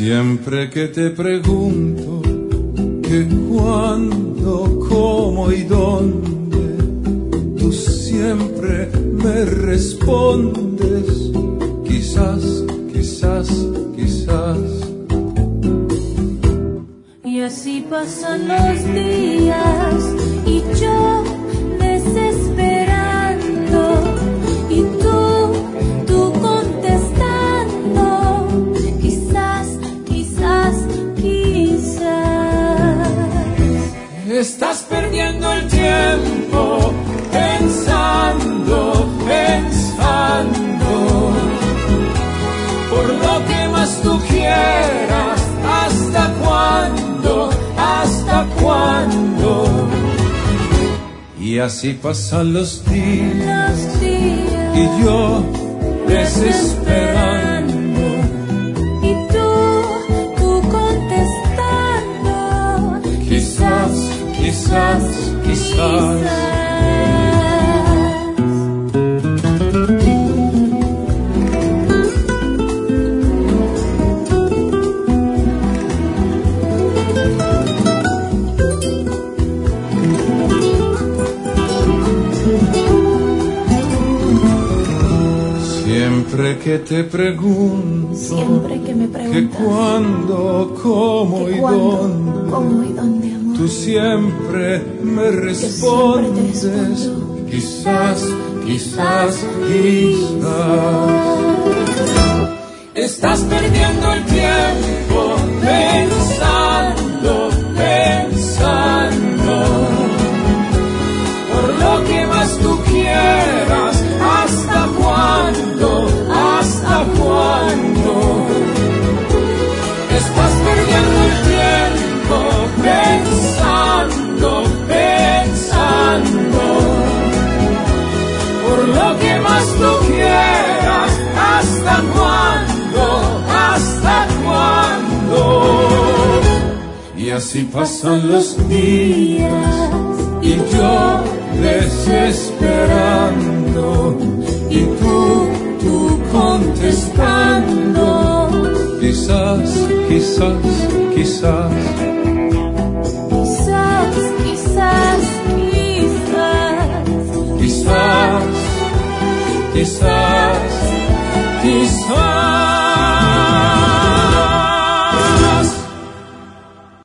Siempre que te pregunto que cuándo, cómo y dónde, tú siempre me respondes, quizás, quizás, quizás. Y así pasan los días y yo desesperando y tú contestando, quizás, quizás, quizás. Estás perdiendo el tiempo pensando, pensando, por lo que más tú quieras. ¿Hasta cuándo? ¿Hasta cuándo? Y así pasan los días y yo desesperando y tú contestando, quizás, quizás, quizás. Siempre que te pregunto, siempre que me preguntas que cuándo, cómo y dónde, amor, tú siempre me respondes, quizás, quizás, quizás. Estás perdiendo el tiempo pensando, pensando, por lo que más tú quieras. ¿Hasta cuándo? ¿Hasta cuándo? Estás perdiendo el tiempo pensando, pensando, por lo que más tú quieras. ¿Hasta cuándo? ¿Hasta cuándo? Y así pasan los días y yo desesperando y tú contestando, quizás, quizás, quizás. Quizás, quizás, quizás. Quizás, quizás, quizás.